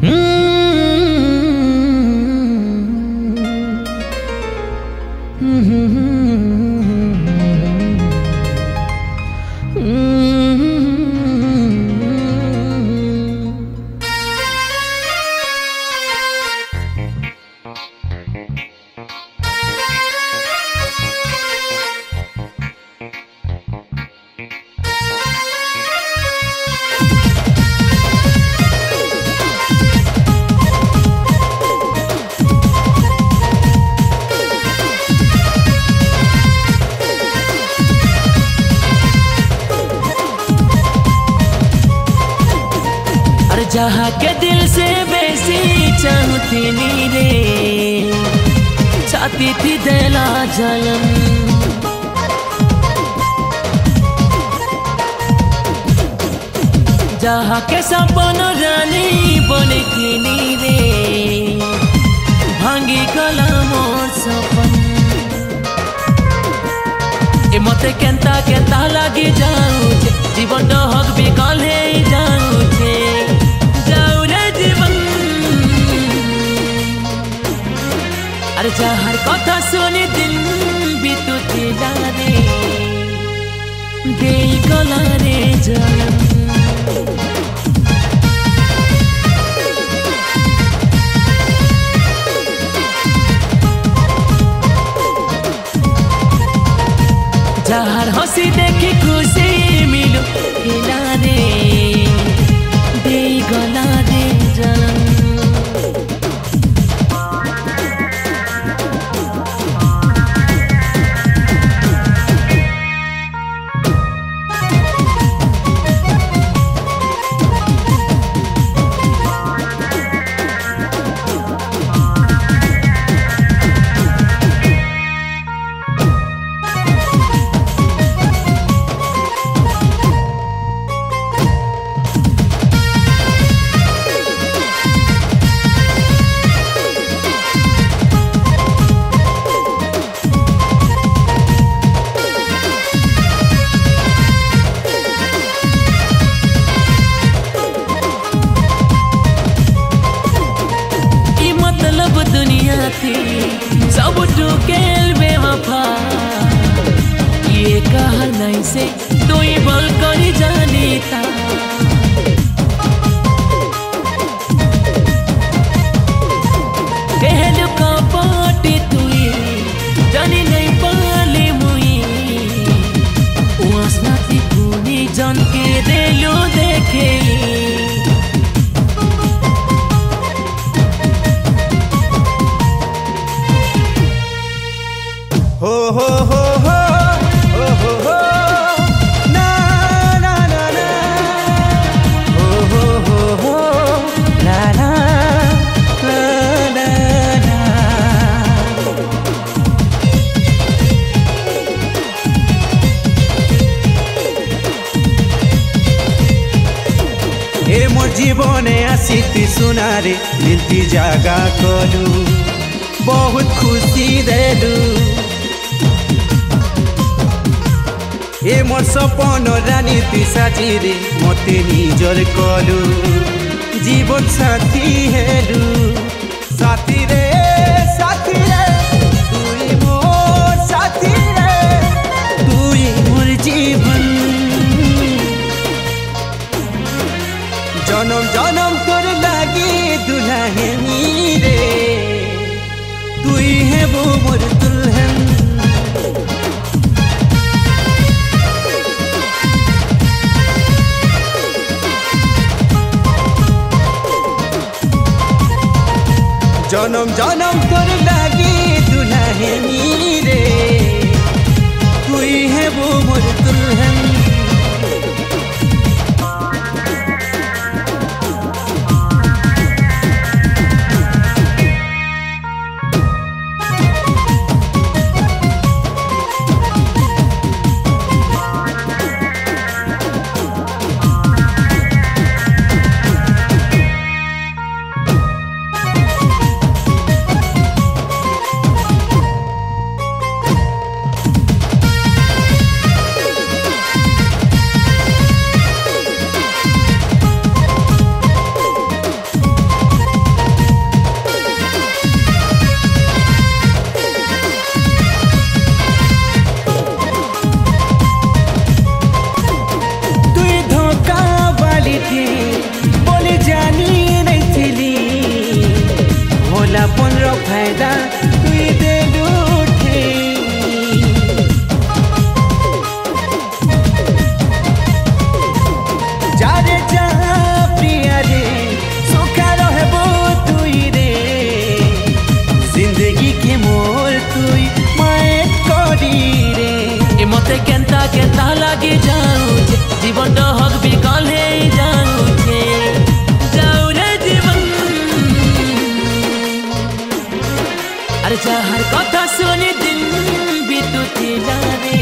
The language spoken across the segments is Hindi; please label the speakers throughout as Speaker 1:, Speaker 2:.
Speaker 1: जहाँ के दिल से बेसी चाहती नी रे, चाहती थी दिला जलन। जहाँ के सपनों रानी बनती नी रे, भांगी गला मोर सपन। ए मते केंता केंता लगी जाऊँ जीवन तो हक भी कले जाऊँ जहर कथा सुनी दिन बीतुथिला रे, देई गला रे जलन। जहर हंसी देखी खुशी मिलो हिला रे, देई गला रे जलन। सब टुकेल बेवफा, ये कहा नहीं से तू ही बोल कर जानी था। कहलू का पाटी तुई जानी नहीं पाली मुई, वासना ती पूनी जान के देलू देखे।
Speaker 2: हो हो हो हो हो हो हो ना ना ना ना हो हो हो हो ना ना ना ना। ए मोर जीवने आसीती सुनारे मिलती जागा कलू, बहुत खुशी देलू। ए मोर सपन रानी तुई साजिरे मते निजर कलू, जीवन साथी हेलू। साथी रे तुई मोर साथी रे, तुई मोर जीवन। जन्म जन्म तोर लागी दुल्हनी रे, तुई है वो मोर दुल्हन। जन्म जन्म तोर लागी दुल्हनी रे, तुई है वो मोर दुल्हन। फायदा तुई दे उठे जारे जा प्रिया रे सोखा रहबो तुई रे जिंदगी के मोर तुई माए करी रे
Speaker 1: ए मते केंता केंता लागे जाऊचे जीवन तो हक बिकल हे जाऊचे जाऊ रे जीवन अरे जाहर कथा सुनी दिन बितुतिला रे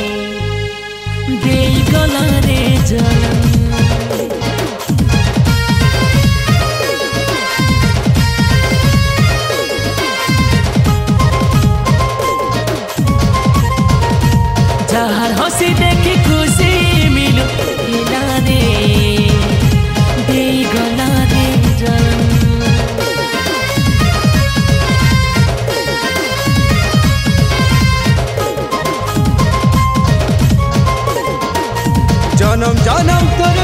Speaker 1: देई गला रे जलन जहर हंसी देखी खुशी मिलू हिला रे दे गला रे
Speaker 2: जन्म जन्म तोर